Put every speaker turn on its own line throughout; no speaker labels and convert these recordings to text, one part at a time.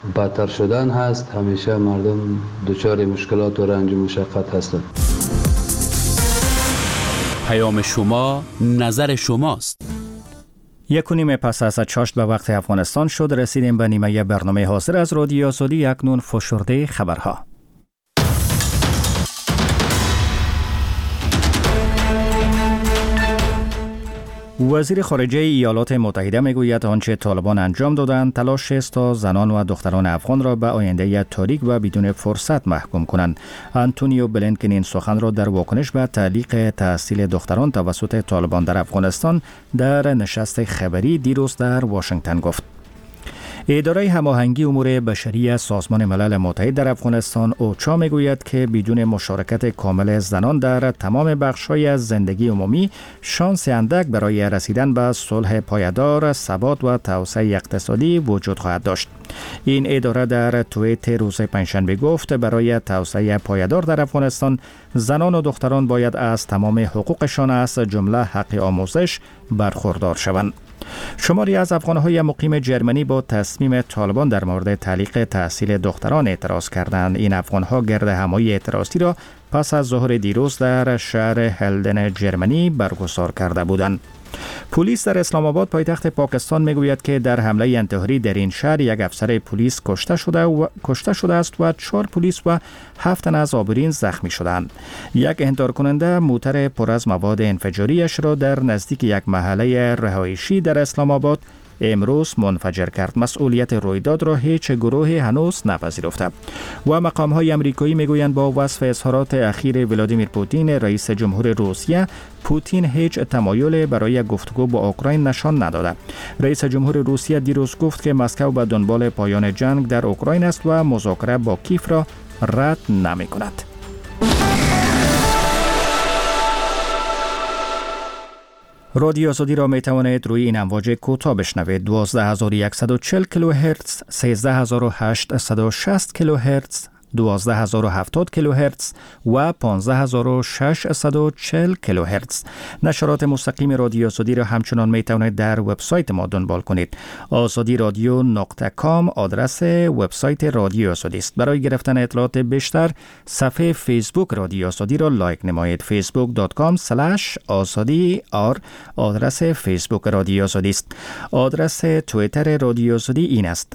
بدتر شدن هست. همیشه مردم دچار مشکلات و رنج و مشقت هستند.
پیام شما، نظر شماست.
1:30 پس از چاشت به وقت افغانستان شد. رسیدیم به نیمه برنامه حاضر از رادیو آزادی. اکنون فشرده خبرها. وزیر خارجه ایالات متحده میگوید آنچه طالبان انجام دادند تلاش است تا زنان و دختران افغان را به آینده تاریک و بدون فرصت محکوم کنند. آنتونیو بلینکن این سخن را در واکنش به تعلیق تحصیل دختران توسط طالبان در افغانستان در نشست خبری دیروز در واشنگتن گفت. اداره هماهنگی امور بشری سازمان ملل متحد در افغانستان اوچا میگوید که بدون مشارکت کامل زنان در تمام بخش‌های از زندگی عمومی شانس اندک برای رسیدن به صلح پایدار، ثبات و توسعه اقتصادی وجود خواهد داشت. این اداره در توییت روز پنجشنبه گفت برای توسعه پایدار در افغانستان زنان و دختران باید از تمام حقوقشان از جمله حق آموزش برخوردار شوند. شماری از افغان‌های مقیم جرمنی با تصمیم طالبان در مورد تعلیق تحصیل دختران اعتراض کردند. این افغان‌ها گرد همایی اعتراضی را پس از ظهر دیروز در شهر هلدن جرمنی برگزار کرده بودند. پلیس در اسلام آباد پایتخت پاکستان میگوید که در حمله انتحاری در این شهر یک افسر پلیس کشته شده است و 4 پلیس و 7 تن از آبرین زخمی شدند. یک انتحار کننده موتر پر از مواد انفجاریش را در نزدیک یک محله رهایشی در اسلام آباد امروز منفجر کرد. مسئولیت رویداد را هیچ گروهی هنوز نپذیرفته. و مقام‌های آمریکایی میگویند با وصف اظهارات اخیر ولادیمیر پوتین رئیس جمهور روسیه، پوتین هیچ تمایل برای گفتگو با اوکراین نشان نداده. رئیس جمهور روسیه دیروز گفت که مسکو به دنبال پایان جنگ در اوکراین است و مذاکره با کیف را رد نمی‌کند. رادیو آزادی را می توانید روی این امواج کوتاه بشنوید: 12140 کیلوهرتز، 13860 کیلوهرتز، 12070 کیلوهرتز و 15640 کیلوهرتز. نشرات مستقیم رادیو آزادی را همچنان می توانید در وبسایت ما دنبال کنید. azadiradyo.com آدرس وبسایت رادیو آزادی است. برای گرفتن اطلاعات بیشتر صفحه فیسبوک رادیو آزادی را لایک نمایید. facebook.com/azadi آدرس فیسبوک رادیو آزادی است. آدرس توییتر رادیو آزادی این است: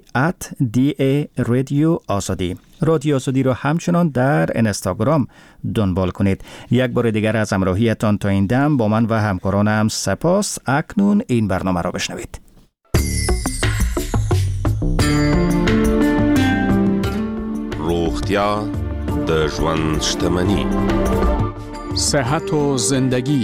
@da رادیو. رادیو آزادی را همچنان در اینستاگرام دنبال کنید. یک بار دیگر از همراهیتان تا این دم با من و همکارانم سپاس. اکنون این برنامه را بشنوید.
روغتیا د ژوند شتمني،
صحت و زندگی.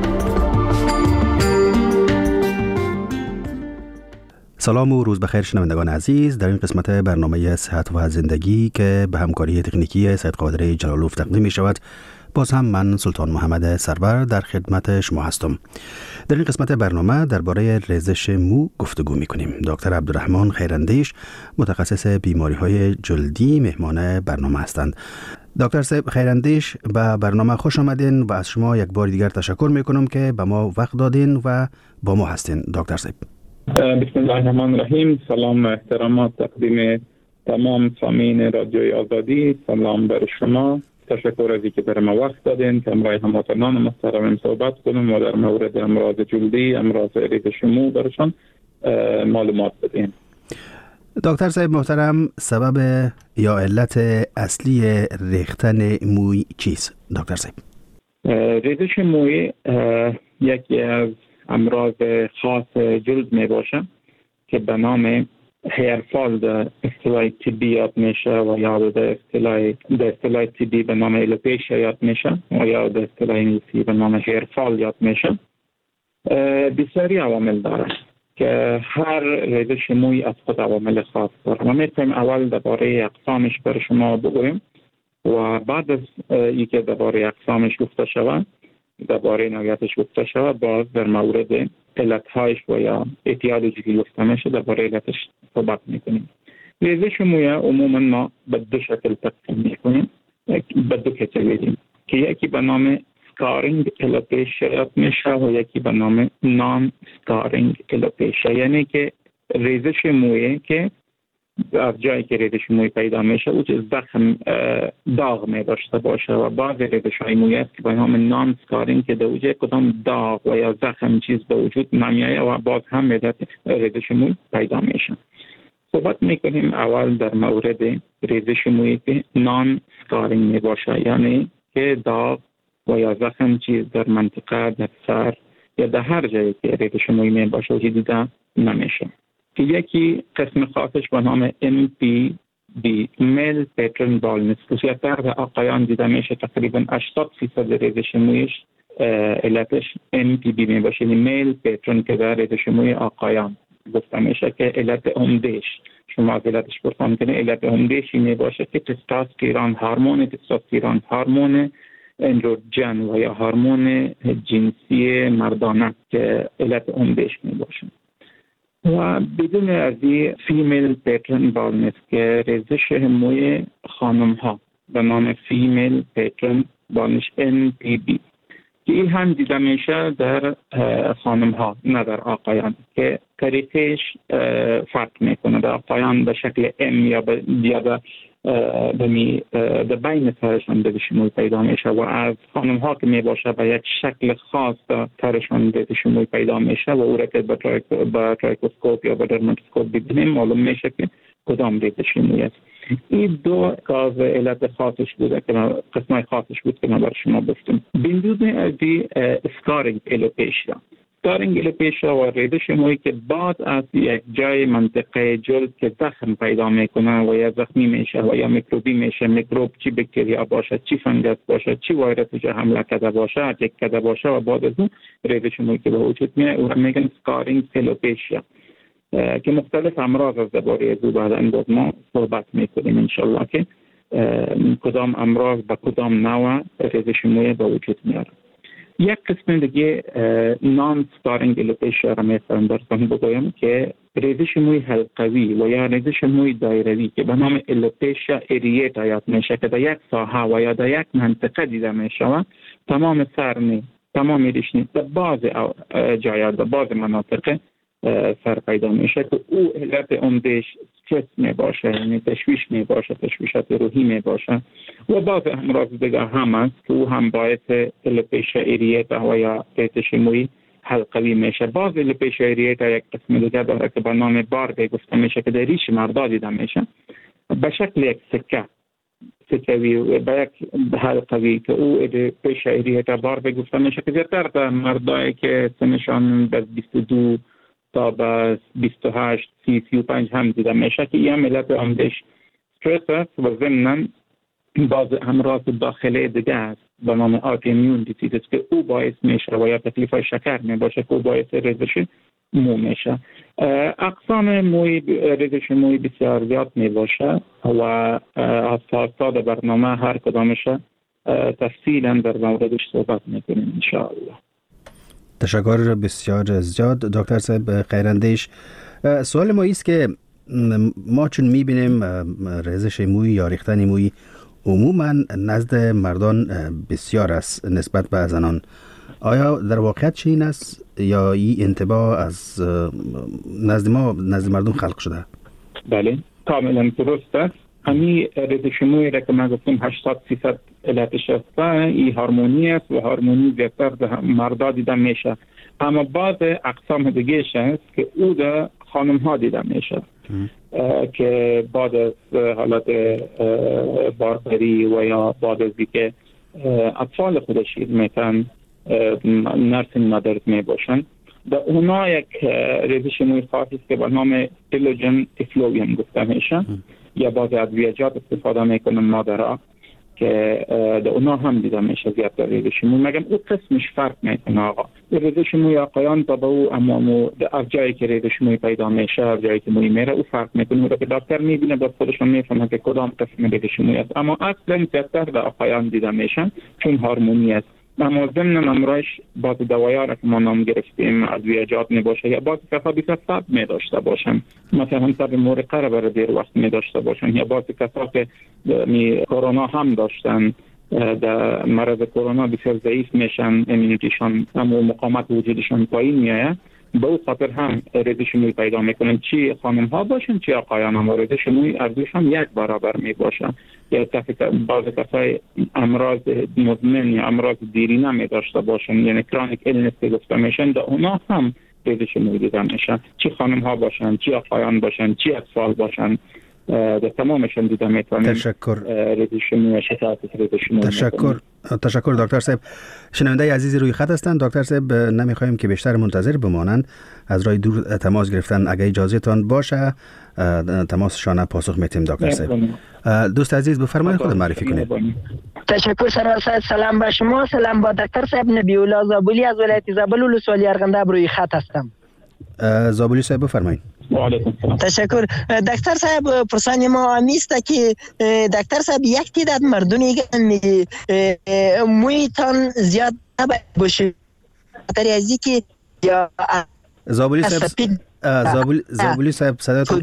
سلام و روز بخیر شنوندگان عزیز. در این قسمت برنامه صحت و زندگی که به همکاری تکنیکی سید قادر جلالوف تقدیم می شود، باز هم من سلطان محمد سرور در خدمت شما هستم. در این قسمت برنامه درباره ریزش مو گفتگو می کنیم. دکتر عبدالرحمن خیراندیش، متخصص بیماری های جلدی، مهمان برنامه هستند. دکتر صاحب خیراندیش، به برنامه خوش آمدین و از شما یک بار دیگر تشکر می کنم که به ما وقت دادین و با ما هستین. دکتر صاحب،
بسم الله الرحمن الرحیم. سلام و احترامات تقدیم تمام سامعین رادیوی آزادی. سلام بر شما. تشکر از اینکه برای ما وقت دادین که امروز هموطنان محترم صحبت کنیم و در مورد امراض جلدی، امراض ریزش مو برشان معلومات بدین.
دکتر صاحب محترم، سبب یا علت اصلی ریختن موی چیست دکتر صاحب؟
ریزش موی یکی از امراض خاص جلد می باشه که به نام هیرفال در اصطلاح طبی یاد میشه و یا در اصطلاح طبی به نام الوپیشیا یاد میشه و یا در اصطلاح انگلیسی به نام هیرفال یاد میشه. بسیاری عوامل داره که هر ریزش موی از خود عوامل خاص داره. ما میتونیم اول درباره اقسامش بر شما بگویم و بعد از اینکه درباره اقسامش گفته شود، درباره نوعیتش گفته شود، باز در مورد علتهایش و یا اتیالوژی که گفته میشه درباره علتش صحبت میکنیم. ریزش موی عموما ما به دو شکل تقسیم میکنیم، به دو کتگوری که یکی به نام سکارینگ الوپیشیا یاد میشه و یکی به نام نان سکارینگ الوپیشیا، یعنی که ریزش موی که از جایی که ریزش موی پیدا میشه او زخم داغ می داشته باشه و بعض ریزش های موی است که به نام نان سکارینگ که در وجود کدام داغ و یا زخم چیز به وجود نمیایه و باز هم ریزش موی پیدا میشه. صحبت میکنیم اول در مورد ریزش موی که نان سکارینگ می باشه، یعنی که داغ و یا زخم چیز در منطقه در سر یا در هر جایی که ریزش موی می باشه و دیده نمیشه. که یکی قسم خاصش به نام MPB Male Pattern Baldness خصوصیت در آقایان دیده میشه. تقریبا 80% ریزش مویش علتش MPB می باشه، یعنی Male Pattern که در ریزش موی آقایان گفته میشه که علت عمدهش شما از علتش پرسان کنه، علت عمدهش می باشه که تستوسترون هورمون اندروژن و یا هورمون جنسی مردانه که علت عمدهش می باشه. و بدون ازی فیمیل پیترن بالنس که ریزش موی خانم ها به نام فیمیل پیترن بالنس NPB که این هم دیده میشه در خانم ها نه در آقایان که طریقش فرق میکنه. در آقایان به شکل M یا به بین سرشان ریزش موی پیدا میشه و از خانم ها که می باشه به یک شکل خاص سرشان ریزش موی پیدا میشه و او را که با ترایکوسکوپ یا با درماتوسکوپ ببینیم معلوم میشه که کدام ریزش موی است. این دو کاز علت خاصش بوده که قسمای خاصش بود که ما بر شما گفتم. بدون ازی اسکارینگ الوپیشیا و ریزش موی که بعد از یک جای منطقه جلد که زخم پیدا میکنه و یا زخمی میشه و یا میکروبی میشه، میکروب چی باکتریا باشه، چی فنگس باشه، چی ویروس جا حمله کرده باشه، اتک کرده باشه و بعد از اون ریزش موی که به وجود میاد او میگن اسکارینگ الوپیشیا که مختلف امراض از درباره از او بعداً باز ما صحبت میکنیم انشالله که کدام امراض با کدام نوع ریزش موی به وجود میاد. یک قسم دیگه نان سکارینگ الوپیشیا را میتونم براتون بگویم که ریزش موی حلقوی و یا ریزش موی دایروی که به نام الوپیشیا اریتا یاد میشه که در یک ساحه و یا در یک منطقه دیده میشه و تمام سرنی تمام ریشنی در بعض جایات در بعض مناطق سر پیدا میشه که او علت عمدهش استرس می باشه، یعنی تشویش می باشه، تشویشات روحی می باشه و بعض امراض دیگر هم است که او هم باعث الوپیشیا اریتا و یا ریزش موی حلقوی میشه. بعض الوپیشیا اریتا یک قسم دیگر داره که به نام باربی گفته میشه که در ریش مردا دیده میشه به شکل یک سکوی و به یک حلقوی که او الوپیشیا اریتا باربی گفته میشه که زیادتر در مردایی که سنشان به 22 تا به 28 35 هم دیده میشه که این علت عمدهش استرس است و ضمناً بعض امراض داخلی دیگه است به نام آتوایمون دیزیز که او باعث میشه و یا تکلیف های شکر می باشه که او باعث ریزش مو میشه. اقسام موی ریزش موی بسیار زیاد می باشه و از فرصاد برنامه هر کدامش تفصیلا در موردش صحبت میکنیم انشاءالله.
تشکر بسیار زیاد دکتر صاحب خیراندیش. سوال ما ایست که ما چون میبینیم ریزش موی یا ریختن موی عموما نزد مردان بسیار است نسبت به زنان. آیا در واقعیت چنین است یا این انطباع از نزد مردم خلق شده؟
بله کاملا درست است. همین ریزش موی را که من گفتم 80% علتش است این هورمونی است و هورمونی بیشتر در مردا دیده میشه، اما بعض اقسام دیگه است که او در خانم ها دیده میشه که بعد از حالت باربری و یا بعد از اینکه اطفال خودش میتن نرسینگ مادرز می باشن در اونا یک ریزش موی خاصی است که به نام تیلوژن افلوویوم گفته میشه یا بعضی ادویه‌جات استفاده میکنن مادرها که در اونا هم دیده میشه زیادتر ریزش موی. مگم او قسمش فرق میکنه آقا. ریزش موی آقایان تا به او اما از جایی که ریزش موی پیدا میشه از جایی که موی میره او فرق میکنه و که دکتر میبینه باز خودشون میفهمه که کدام قسم ریزش موی است، اما اصلا زیادتر در آقایان دیده میشن چون هورمونی است. اما ضمن امرش بعض دوایا را که ما نام گرفتیم ادویه‌جات می باشه یا بعض کسا بی‌سبب می داشته باشن، مثلا تب مورقه را برای دیر وقت می داشته باشن یا بعض کسا که کرونا هم داشتن در مرض کرونا بسیار ضعیف میشن، ایمنیتیشان اما مقاومت وجودشان پایین میاد به او خاطر هم ریزش موی پیدا میکنن، چی خانم ها باشن چی آقایان هم. ریزش موی ارزش هم یک برابر می باشه. یا بعض کسای امراض مزمن یا امراض دیرینه می داشته باشن، یعنی کرونیک ایلنس گفته میشن، در اونا هم ریزش موی دیده میشه، چی خانم ها باشن چی آقایان باشن چی اطفال باشن، در تمامشون دیده میتونیم.
تشکر.
ریزش موی شکایت ریزش موی.
تشکر دکتر صاحب. شنونده عزیزی روی خط هستند. دکتر صاحب نمیخوایم که بیشتر منتظر بمانند، از راه دور تماس گرفتن. اگه اجازه تان باشه تماسشان پاسخ میتیم. دکتر صاحب دوست عزیز بفرمایید خود معرفی کنید.
تشکر سرور صاحب. سلام به شما، سلام با دکتر صاحب. نبی الله زابلی از ولایت زابل ولسوالی ارغنداب روی خط هستم.
زابلی صاحب بفرمایید.
تشکر دکتر صاحب. پرسان ما نیست که دکتر صاحب یک تعداد مردمی مویتان زیاد نباید باشه خاطر از اینکه یا
زابلی صاحب صداتون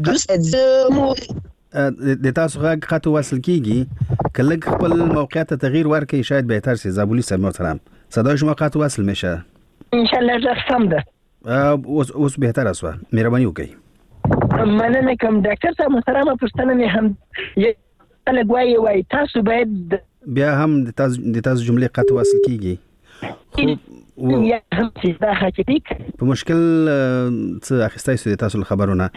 د تاسو غږ خط وصل کیږي، کله خپل موقعیت تغییر ورکړئ شاید بهتر شي. زابلی صاحب محترم صدای شما خط وصل میشه
ان شاء الله. رفتم ده
اوس بهتر است. مهربانی وکړئ.
مننه کوم دکتر صاحب محترم. پوښتنه مې هم خلک وایي تاسو باید
بیا هم د تاسو جملې قطع وصل کیږي. خوب
یا هم چې دا حقیقي
په مشکل څه اخیستی سو د تاسو خبرونه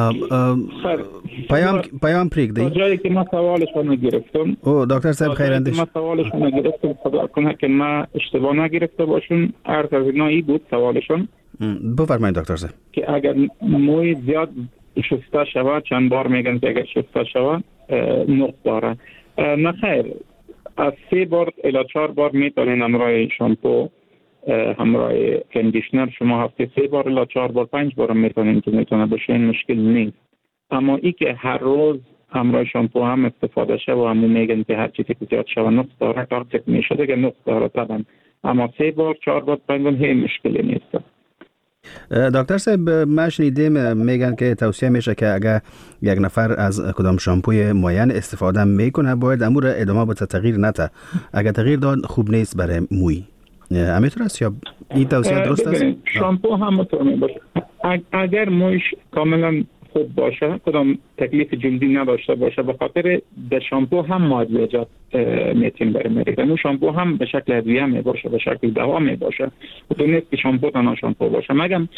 پیام پرېږدئ.
جایی که ما سوالش رو نگرفتم.
او دکتر صاحب خیراندیش.
ما سوالش رو نگرفتم، خدا کنه که ما اشتباه نگرفته باشون. عرض از اینایی بود سوالشون.
بفرمایید دکتر صاحب.
که اگر موی زیاد شسته شود، چند بار میگن که اگر شسته شود نقص داره. نه خیر، از 3 بار الی 4 بار میتونین همراه شامپو همراه کندیشنر شما هفته 3 بار الی 4 بار 5 بار میتونین که میتونه باشه، این مشکل نیست. اما ای که هر روز همراه شامپو هم استفاده شه و همون میگن که هر چیزی که زیاد شود نقص داره، تاکتیک میشه دیگه نقص داره طبعا. اما 3 بار 4 بار 5 بار هیچ مشکلی نیست.
دکتر صاحب ما شنیدیم میگن که توصیه میشه که اگر یک نفر از کدام شامپوی معین استفاده میکنه باید امور ادامه بده، تغییر نده. اگر تغییر داد خوب نیست برای موی. همینطور است یا این توصیه درست است؟
شامپو هم مطمئن باشه. اگر مویش کاملا خوب باشه، کدام تکلیف جلدی نداشته باشه، به خاطر در شامپو هم مادیجات میتیم برای مریض. اون شامپو هم به شکل ادویه می باشه، به شکل دوا می باشه. تو نیست که شامپو تنها شامپو باشه. مگم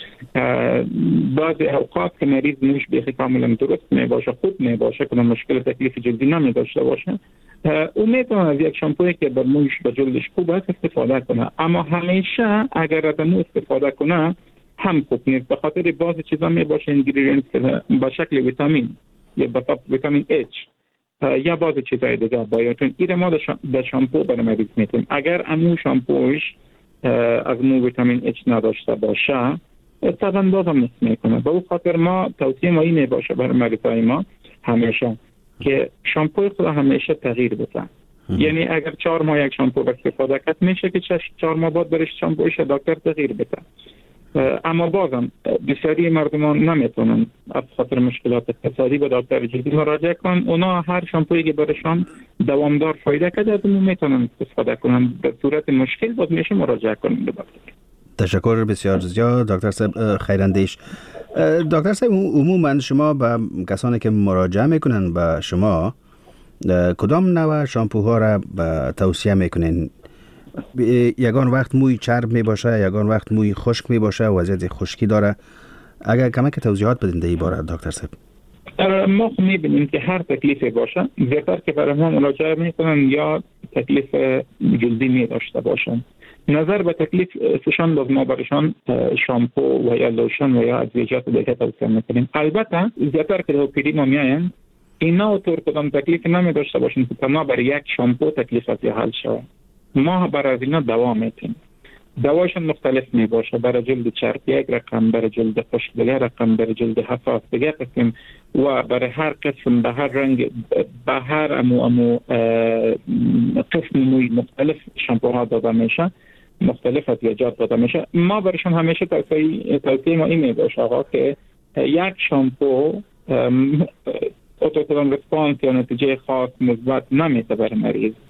بعضی اوقات که مریض مویش بیخی کاملا درست می باشه، خوب می باشه، کدام مشکل تکلیف جلدی نمی داشته باشه، اون میتونه از یک شامپویی که به مویش به جلدش خوب است استفاده کنه. اما همیشه اگر از اون استفاده کنه هم خوب نیست، به خاطر بعض چیزا می باشه اینگریدینت که به شکل ویتامین یا به ویتامین H یا بعض چیزای دیگه بایوتین ایره ما در شامپو برای مریض میتیم. اگر امو شامپوش از مو ویتامین H نداشته باشه طبعا بازم نیست میکنه. به اون خاطر ما توصیه ما اینه باشه برای مریضای ما همیشه که شامپوی خود همیشه تغییر بده. یعنی اگر 4 ماه یک شامپو استفاده کرد میشه که 4 ماه بعد برش شامپویش دکتر تغییر بده. اما بازم بسیاری مردمان نمیتونن از خاطر مشکلات اقتصادی به دکتر جدی مراجعه کنن. اونا هر شامپویی که برشان دوامدار فایده کرده از اون میتونن استفاده کنن. به صورت مشکل باز میشه مراجعه کنن به دکتر.
تشکر بسیار زیاد دکتر صاحب خیراندیش. دکتر صاحب عموما شما به کسانی که مراجعه میکنن به شما کدام نوع شامپوها را توصیه میکنین؟ یگان وقت موی چرب می باشه، یگان وقت موی خشک می باشه، وضعیت خشکی داره. اگر کمک توضیحات بدین در این باره دکتر صاحب.
ما میبینیم که هر تکلیفی باشه بهتر که برای ما مراجعه میکنن یا تکلیف جلدی می داشته باشن. نظر به تکلیف سشان باز ما برشان شامپو و یا لوشن و یا ادویجات دیگه توصیه میکنیم. البته زیادتر که پیری ما میاین اینا طور کدام تکلیف نمی داشته باشن که تنها برای یک شامپو تکلیف از حل شود. ما برای اینا دوا میتیم. دواشون مختلف می باشه. برای جلد چرب یک رقم، برای جلد خشک دیگه رقم، برای جلد حساس دیگه قسم و برای هر قسم به هر رنگ به هر امو قسم موی مختلف شامپوها داده میشه، مختلف ادویجات داده میشه. ما برایشون همیشه توصیه ما این می باشه آقا که یک شامپو اتوکلون رسپانس یا نتیجه خاص مثبت نمیده برای مریض.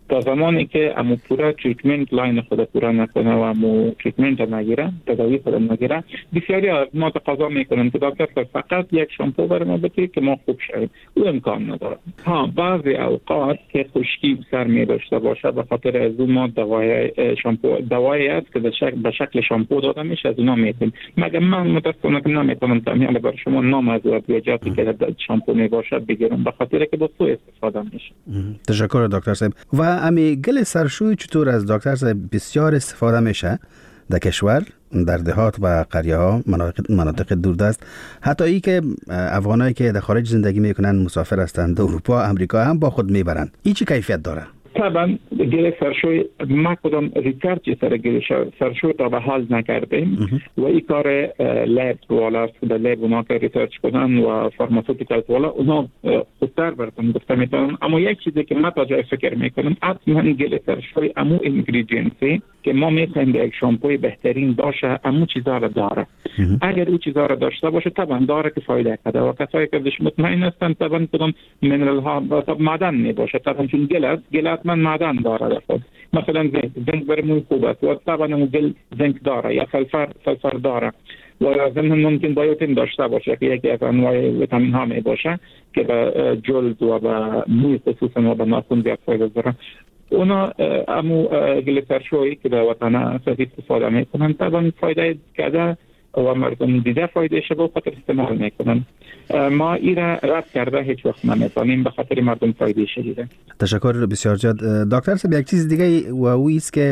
تا زمانی که امو پورا تریتمنت لاین خود پورا نکنه و امو تریتمنت نگیره، تداوی خود نگیره، بسیاری از ما تقاضا میکنن که دکتر فقط یک شامپو برای ما بده که ما خوب شویم. او امکان نداره. بعضی اوقات که خشکی سر می داشته باشه به خاطر از اون ما دوایی است که به شکل شامپو داده میشه، از اونا میتیم. مگر من متاسفانه که نمیتونم تمام برای شما نام از ادویاتی که شامپو می باشه بگیرم، به خاطر که با سوء استفاده میشه.
تشکر دکتر صاحب. و امی گل سرشوی چطور از دکتر صاحب بسیار استفاده میشه در کشور، در دهات و قریه ها، مناطق دوردست، حتی ای که افغانایی که در خارج زندگی میکنن مسافر هستند، اروپا، امریکا هم با خود میبرن. این چه کیفیت داره؟
طبعا گل سرشوی ما کدام ریسرچ سر گل سرشوی تا به حال نکردیم و این کار لب والا در لب اونا که ریسرچ کنن و فارماسوتیکال والا اونا خودتر براتون گفته میتونن. اما یک چیزی که ما تا جای فکر میکنم اصلا گل سرشوی امو اینگریدینسی که ما میخوایم یک شامپوی بهترین باشه امو چیزا رو داره. اگر او چیزا رو داشته باشه طبعا داره که فایده کرده و کسایی که دش مطمئن هستن طبعا کدام منرال ها معدن میباشه، طبعا چون گل من معدن داره. مثلا زنک برای موی خوب است و طبعا گل زنک داره یا سلفر داره و ضمن ممکن بایوتین داشته باشه که یکی از انواع ویتامین ها می باشه که به جلد و به موی خصوصا و به ناخن زیاد فایده داره. اونا امو گل سرشویی که در وطن سفید استفاده میکنن طبعا فایده کرده و مردم دیده فایده شبه خاطر استعمال میکنن. ما ایره رد کرده هیچ وقت نمیتونیم به خاطر مردم فایده شدیده.
تشکر بسیار زیاد. دکتر صاحب یک چیز دیگه و اویست که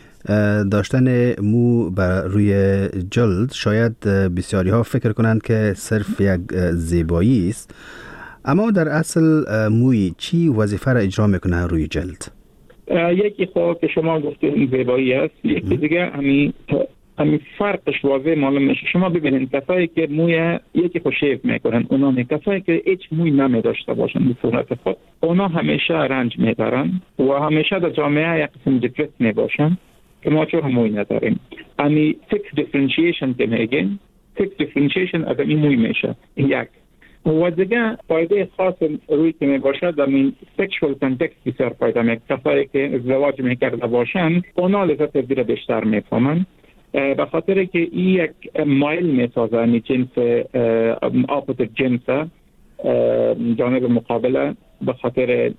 داشتن مو بر روی جلد شاید بسیاری ها فکر کنند که صرف یک زیبایی است، اما در اصل موی چی وظیفه را اجرا میکنه روی جلد؟
یکی خود که شما گفتین زیبایی است، یکی دیگه همین فرقش واضح معلوم میشه. شما ببینید کسایی که موی یکی خود شیو میکنن، اونا کسایی که هیچ موی نمیداشته باشن به صورت خود، اونا همیشه رنج میبرن و همیشه در جامعه یک قسم دیپرس میباشن که ما چرا موی نداریم. همین سکس دیفرنشیشن که میگن، سکس دیفرنشیشن از این موی میشه یک. و دیگه فایده خاص روی که میباشه در این سکشوال کانتکست بسیار فایده میکنه. کسایی که ازدواج میکرده باشن اونا لذت از زیر بیشتر میفهمن به خاطر که این یک مایل میسازه، یعنی جنس اپوزیت جنس جانب مقابله به خاطر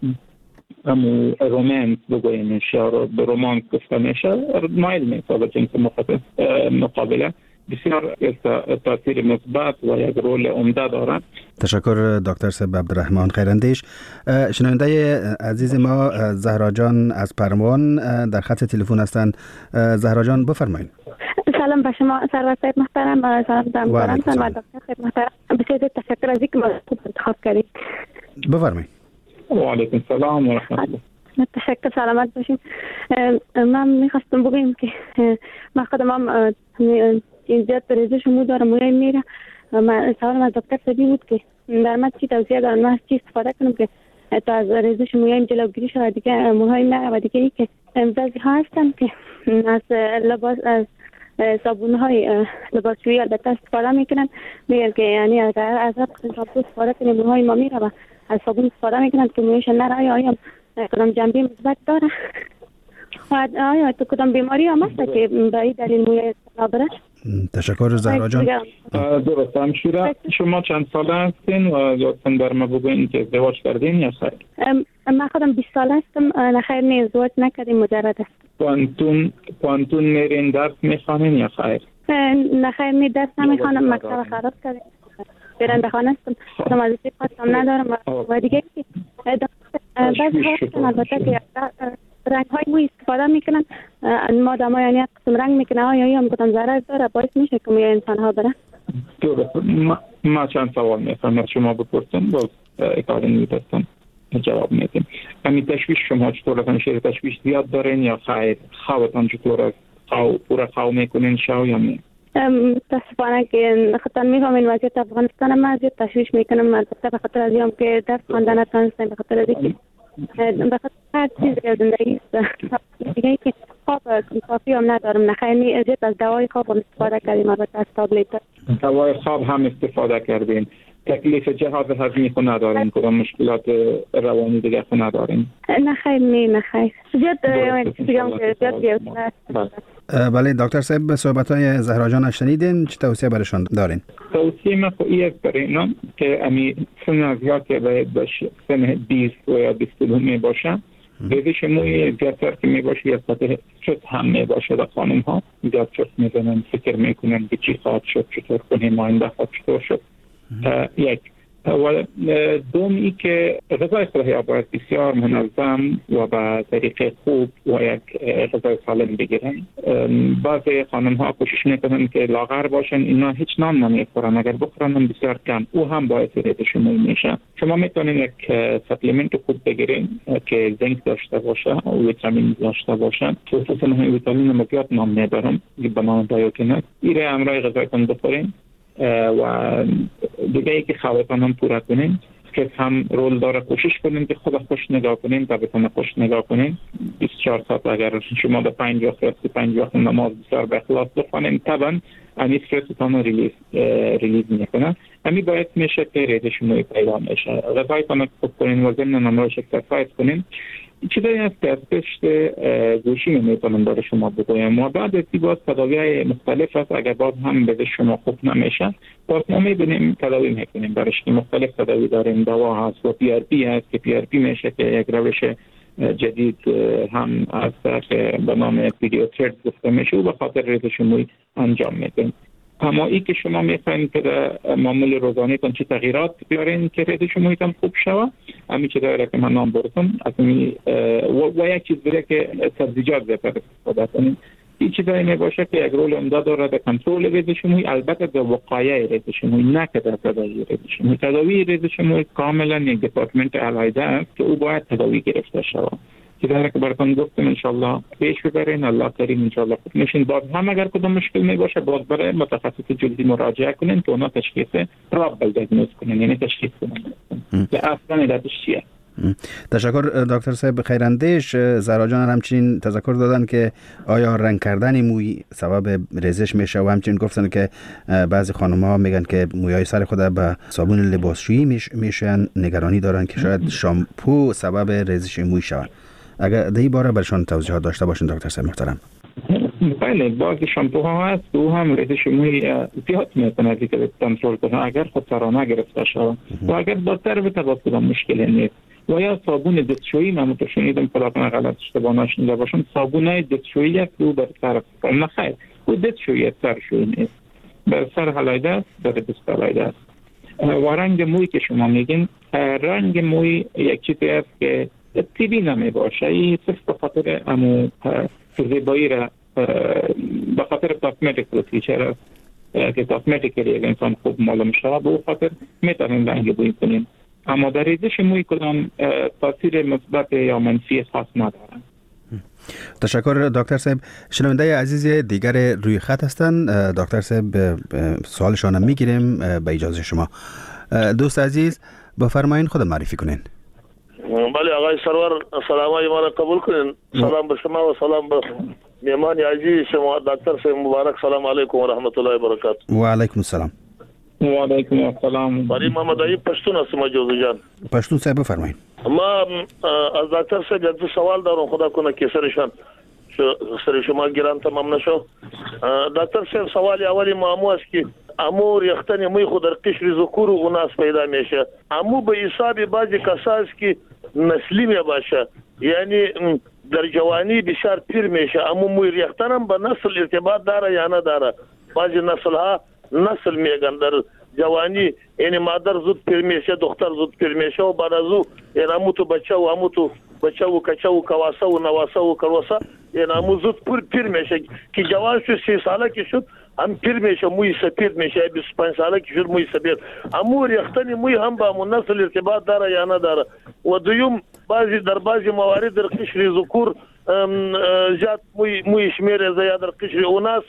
رومانس بگویمش یا رومانس گفته میشه، مایل میسازه جنس مقابله. بسیار تاثیر مثبت و یک رول عمده دارد.
تشکر دکتر صاحب عبدالرحمن خیراندیش. شنونده عزیز ما زهرا جان از پرمان در خط تلفن هستند. زهرا جان بفرمایید.
سلام به شما سرور صاحب محترم، سلام دارم و دکتر صاحب محترم. بسیار تشکر از اینکه خوب انتخاب کردید.
بفرمایید. و علیکم السلام و رحمت الله.
تشکر، سلامت باشین. من میخواستم بگم که من خودم زیاد ریزش مو دارم، موی میره. من سوالم از دکتر صاحبی بود که در من چی توصیه دارن، من چی استفاده کنم که تا از ریزش مویم جلوگیری شود. دیگه موهای میره و دیگه ای که بعضی ها هستن که از لباس از صابون های لباسشویی البته استفاده میکنن، میگن که یعنی از شامپو استفاده کنیم موهای ما میره و از صابون استفاده میکنن که مویش نره. آیا کدام جنبه مثبت داره؟ آیا تو کدام بیماری هم هست که به این دلیل موی نابره؟
تشکر زهرا جان.
درست همشوره. شما چند ساله هستین و لطفاً بر ما بگوین که ازدواج کردین یا خیر؟
من خودم 20 ساله هستم، نخیر نه ازدواج نکردیم، مجرد است.
پانتون میرین درس میخوانین یا خیر؟
نخیر نه درس نمیخوانم، مکتب خراب کردیم. برنده خانه هستم، وظیفه خاصم ندارم و دیگه بعضی هستن البته که رنگ های موی استفاده میکنن، مادام ها یعنی یک قسم رنگ میکنن، آیا هم گفتم ضرر داره، باعث میشه که موی انسان ها بره؟
درست. ما چند سوال میکنم از شما بپرسم، باز اکادمی دستم جواب میدیم. همین تشویش شما چطور از همیشه تشویش زیاد دارین یا خیر؟ خوابتان چطور از پورا خواب میکنین شو یا نه؟
متاسفانه که خاطر میفهمین وضعیت افغانستان ما زیاد تشویش میکنم، البته به خاطر از اینکه که درس خواندن نتونستم، به خاطر از اینکه به خاطر هر چیزی که زندگی دیگه که خواب کافی هم ندارم. نخیر زیاد از دوای خواب هم استفاده کردیم، البته از تابلت.
دوای خواب هم استفاده کردین. تکلیف جهاز هضمی خود ندارین، کدام مشکلات روانی دیگه خود ندارین؟
نه خیر، نه خیر. زیاد
بله دکتر صاحب، صحبت‌های زهرا جان شنیدین، چه توصیه برشان دارین؟
توصیه من خواهی است برای اینا که امی سن از یا که باید باشه سن 20 و یا 22 می باشه، ریزش موی زیادتر که می باشه یا خاطر چست هم می باشه در خانم ها زیاد چست می زنن، فکر می کنن که چی خواهد شد، چطور کنیم، آینده خواهد چطور شد. یک و دوم ای که غذای صحی باید بسیار منظم و به طریق خوب و یک غذای سالم بگیرن. بعضی خانم ها کوشش میکنن که لاغر باشن، اینا هیچ نان نمیخورن، اگر بخورن بسیار کم، او هم باعث ریزش موی میشه. شما میتونین یک سپلیمنت خوب بگیرین که زنک داشته باشه و ویتامین داشته باشه، خصوصا ویتامین مزیاد نام میبرم به نام بایوتینک. ایره امرای غذایتون بخورین و دیگه ای که خوابتان هم پورا کنین که هم رول داره. کوشش کنین که خود خوش نگاه کنین، طبیعتان خوش نگاه کنین. 24 ساعت اگر شما به 5 وقت 5 وقت نماز بسیار به اخلاص بخونین، طبعا امی استرستان ریلیز میکنه. امی باید میشه که ریزش موی پیدا میشه. غذایتان خوب کنین و ضمن نمایش اکسرسایز کنین. چیزایی هست که از پشت گوشی نمیتونم برای شما بگویم و بعد از باز تداوی مختلف هست. اگر باز هم به شما خوب نمیشه، باز ما میبینیم تداوی میکنیم برش که مختلف تداوی داریم. دوا هست و PRP هست که PRP میشه که یک روش جدید هم هست که به نام پیدیوترد گفته میشه و به خاطر ریزش موی انجام میدیم. اما ای که شما میخواین که در معمول روزانه‌تان چه تغییرات بیارین که ریزش مویتان خوب شوه، همین چه داره که من نام بردم از و یک چیز دیگه که سبزیجات بهتر استفاده کنین. این چیزایی میباشه که یک رول عمده داره در کنترل ریزش موی، البته در وقایع ریزش موی، نه که در تداوی ریزش موی. تداوی ریزش موی کاملا یک دپارتمنت علیحده است که او باید تداوی گرفته شود. چیزایی که براتون گفتم انشالله پیش ببرین، الله کریم انشالله خوب میشین. باز هم اگر کدام مشکل میباشه باز برای متخصص جلدی مراجعه کنین که اونا تشخیص رابل دیاگنوز کنین، یعنی تشخیص کنین که اصلا علتش چیه.
تشکر دکتر صاحب خیراندیش. زهرا جان همچنین تذکر دادن که آیا رنگ کردن موی سبب ریزش میشه و همچنین گفتن که بعضی خانم ها میگن که مویای سر خود به صابون لباسشویی میشن، نگرانی دارن که شاید شامپو سبب ریزش موی شود. اگر در این باره برشان توضیحات داشته باشین دکتر صاحب محترم.
بله، بعضی شامپوها هست او هم ریزش موی زیاد میکنه که کنترل کنه اگر خود سرانه گرفته شود و اگر بدتر به باز کدام مشکلی نیست. و یا صابون دستشویی، من متشنیدم خداکنه غلط اشتباه نشنیده باشم، صابون دستشویی است او بر سر نه خیر، او دستشویی سرشویی نیست، بر سر حلایده است، بر دست حلایده است. و رنگ موی که شما میگین، رنگ موی یک چیزی است که طبیعی نمی باشه، این صرف به خاطر امو زیبایی را به خاطر کاسمتیک فیچر است که کاسمتیکلی یک انسان خوب معلوم شود، به او خاطر میتونیم رنگ بوی کنیم. اما در ریزش موی کدام تاثیر مثبت یا منفی خاص ندارن.
تشکر دکتر صاحب. شنونده عزیز دیگر روی خط هستند. دکتر صاحب سوالشان هم میگیریم به اجازه شما. دوست عزیز بفرمایین خود معرفی کنین.
بله آقای سرور، سلامای ما را قبول کنین. سلام به شما و سلام به میهمان عزیز شما دکتر صاحب مبارک. سلام علیکم و رحمت الله و برکاته.
و علیکم السلام.
و علیکم السلام.
بری محمد علی پشتون هستم جوزی جان.
پشتون صاحب بفرمایید.
ما از دکتر صاحب یک سوال دارم، خدا کنه که سر شما گران تمام نشو. دکتر صاحب سوال اولی معمو است که امو ریختن موی خود در قشر ذکور و اناث پیدا میشه. امو به حساب بعضی کساس که نسلی می باشه، یعنی در جوانی بسیار پیر میشه. امو موی ریختن هم به نسل ارتباط داره یا نداره؟ بعضی نسل ها نسل میگن در جوانی، یعنی مادر زود پیر میشه، دختر زود پیر میشه و بعد از او یعنی امو تو بچه و کچه و کواسه و نواسه و کرواسه، یعنی امو زود پیر میشه که جوان شد 30 ساله که شد هم پیر میشه، موی سپید میشه، 25 ساله که شد موی سپید. امو ریختن موی هم با امو نسل ارتباط داره یا نداره؟ و دویم در بعضی موارد در قشر ذکور زیاد موی شمیر زیاد در قشر اناث.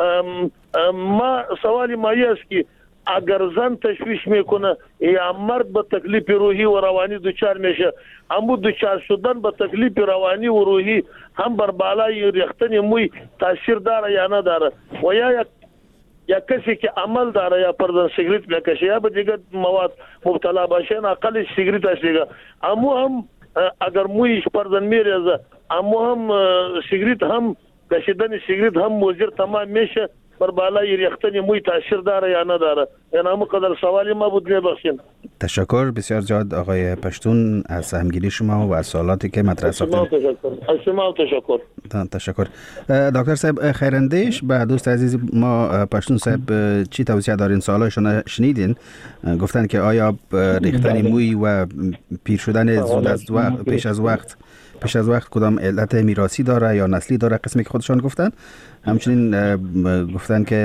ما سوالی مایی است که اگر زن تشویش میکنه یا مرد به تکلیف روحی و روانی دچار میشه، همو دچار شدن به تکلیف روانی و روحی هم بر بالای ریختن موی تاثیر داره یا نداره؟ و یا یا کسی که عمل داره یا پردن سیگریت میکشه یا به دیگر مواد مبتلا باشه اقل سیگریت است دیگه اما هم اگر مویش پردن میریزه اما هم سیگریت هم کشیدن سیگریت هم مضر تمام میشه بر بالای ریختن موی تاثیر داره یا نداره یعنی همون قدر سوالی ما بود میبخشین.
تشکر بسیار زیاد آقای پشتون از سهمگیری شما و از سوالاتی که مطرح ساختید. تشکر. دکتر صاحب خیراندیش به دوست عزیز ما پشتون صاحب چی توصیه دارین؟ سوالاشون شنیدین، گفتن که آیا ریختن موی و پیر شدن زود از وقت پیش از وقت کدام علت میراثی داره یا نسلی داره، قسمی که خودشان گفتن. همچنین گفتن که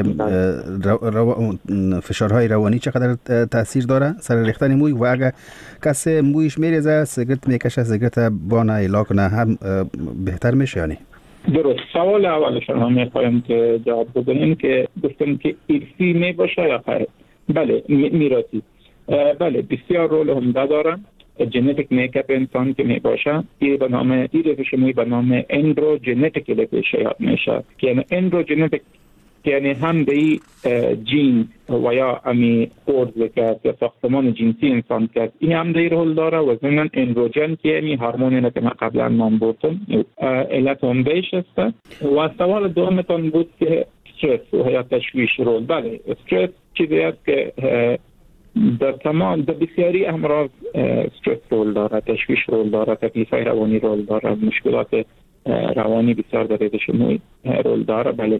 فشارهای روانی چقدر تاثیر داره سر ریختن موی و اگر کسی مویش میریزه سیگرت میکشه سیگرت بانه ایلا کنه هم بهتر میشه یعنی؟
درست. سوال اول شما میخوایم که جواب بدونیم که گفتن که ارثی میباشه یا خیر. بله میراثی. بله بسیار رول عمده داره. ژنتیک میکاپ انسان که میباشه این به نام روش موی به نام اندروژنتیک یاد میشه که یعنی اندروژنتیک یعنی هم به جین و یا امی قرض که ساختمان جنسی انسان که این هم در رول داره و ضمن اندروژن که یعنی هورمونی که من قبلا نام بردم علت هم بیش است. و سوال دومتون بود که استرس و یا تشویش رول. بله استرس چیزی است که در تمام در بسیاری امراض استرس رول داره، تشویش رول داره، تکلیف‌های روانی رول داره، مشکلات روانی بسیار در ریزش موی رول داره. بله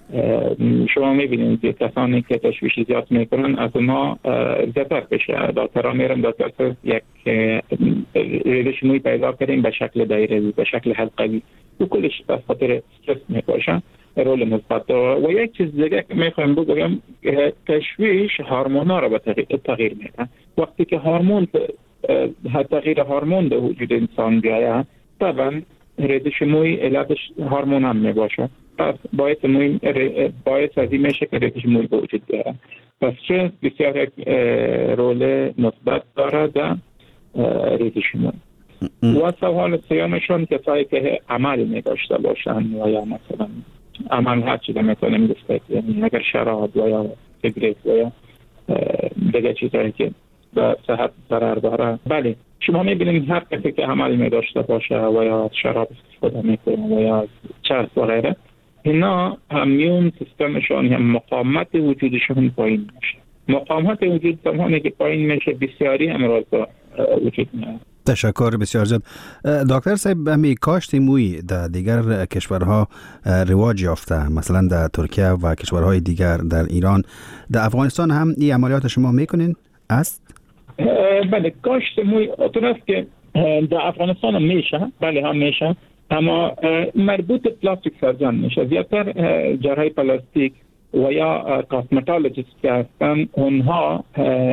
شما میبینید که کسانی که تشویش زیاد میکنن از ما زیادتر بشه. دکترها میرن دکتر یک ریزش موی پیدا کردیم به شکل دایره‌ای به شکل حلقه‌ای و کلش به خاطر استرس میباشه رول مثبت داره. و یک چیز دیگه که میخوایم بگم تشویش هورمونا رو به تغییر میده. وقتی که هورمون تغییر هورمون در وجود انسان بیاید طبعا ریزش موی علتش هورمون هم میباشه. پس باعث از این میشه که ریزش موی به وجود بیاید. پس استرس بسیار یک رول مثبت داره در ریزش موی. و سوال سیامشون کسایی که عمل میداشته باشن و یا مثلا عمل هر چیزی میتونیم گفت یعنی اگر شراب و یا سیگرت و یا دیگه چیزایی که به صحت ضرر داره. بله شما میبینید هر کسی که عمل میداشته باشه و یا شراب استفاده میکنه و یا چرس و غیره اینا همیون سیستمشون هم مقاومت وجودشون پایین میشه. مقاومت وجود زمانی که پایین میشه بسیاری امراض وجود میاد.
تشکر بسیار زیاد. دکتر صاحب همی کاشت موی در دیگر کشورها رواج یافته، مثلا در ترکیه و کشورهای دیگر، در ایران، در افغانستان هم این عملیات شما میکنین است؟
بله کاشت موی درست که در افغانستان هم میشه. بله هم میشه اما مربوط پلاستیک سرجن میشه. زیادتر جراحی پلاستیک و یا کاسمتولوژیست که هستن اونها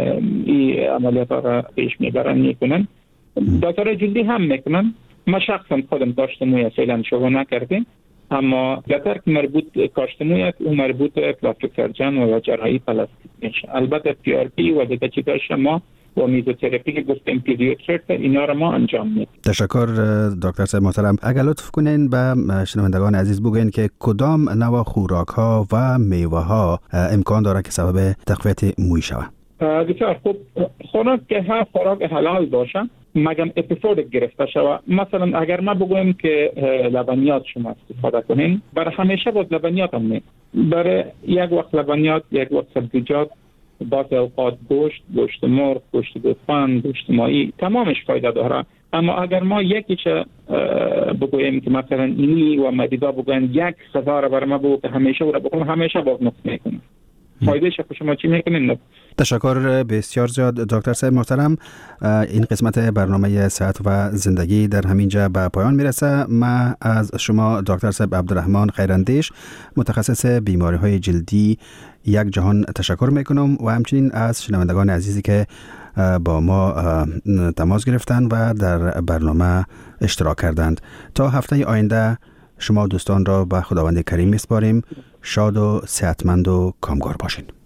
این عملیات را پیش میبرن میکنن. دکتر جلدی هم میکنن. ما شخصا خودم کاشت موی فعلا شروع نکردیم اما دکتر که مربوط کاشت موی است اون مربوط پلاستیک سرجن و یا جراحی پلاستیک میشه. البته PRP و دیگه چیزا شما و میزوتراپی که گفتیم پیدیاتریک اینا رو ما انجام میدیم.
تشکر دکتر صاحب محترم. اگر لطف کنین به شنوندگان عزیز بگوین که کدام نوع خوراک ها و میوه ها امکان داره که سبب تقویت موی شود؟
بسیار خوب. خوراک که هر خوراک حلال باشه مگم اپیزود گرفته شود. مثلا اگر ما بگویم که لبنیات شما استفاده کنین برای همیشه باز لبنیات هم نیم. برای یک وقت لبنیات، یک وقت سبزیجات، بعضی اوقات گوشت مرغ، گوشت گوسفند، گوشت ماهی تمامش فایده داره. اما اگر ما یکیش بگویم که مثلا اینی و مریضا بگوین یک غذا را برای ما بگو که همیشه او را بخورم همیشه باز نقص میکنه. فایده شما چی میکنین؟
تشکر بسیار زیاد دکتر صاحب محترم. این قسمت برنامه صحت و زندگی در همینجا به پایان میرسه. ما از شما دکتر صاحب عبدالرحمن خیراندیش متخصص بیماری های جلدی یک جهان تشکر میکنم و همچنین از شنوندگان عزیزی که با ما تماس گرفتن و در برنامه اشتراک کردند. تا هفته آینده شما دوستان را به خداوند کریم میسپاریم. شاد و صحتمند و کامگار باشین.